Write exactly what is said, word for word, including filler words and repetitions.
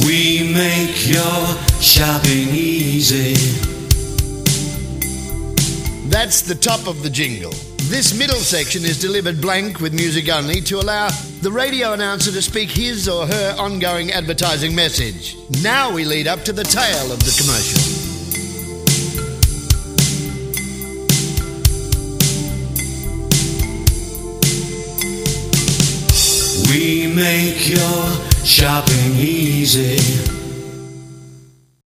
We make your shopping easy. That's the top of the jingle. This middle section is delivered blank with music only to allow the radio announcer to speak his or her ongoing advertising message. Now we lead up to the tail of the commercial. We make your shopping easy.